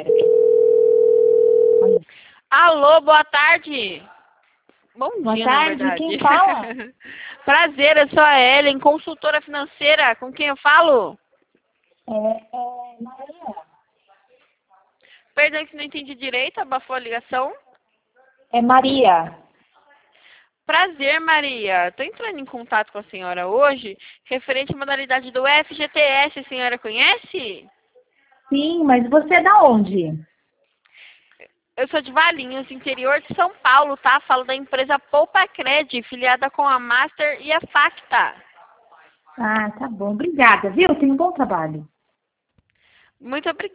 Peraí. Olha. Alô, boa tarde. Bom Boa dia, tarde, na verdade. quem fala? Prazer, eu sou a Ellen, consultora financeira. Com quem eu falo? Maria. Perdão que não entendi direito, abafou a ligação. É Maria. Prazer, Maria. Estou entrando em contato com a senhora hoje, referente à modalidade do FGTS. A senhora conhece? Sim, mas você é da onde? Eu sou de Valinhos, interior de São Paulo, tá? Falo da empresa Poupa Cred, filiada com a Master e a Facta. Ah, tá bom. Obrigada, viu? Tenha um bom trabalho. Muito obrigada.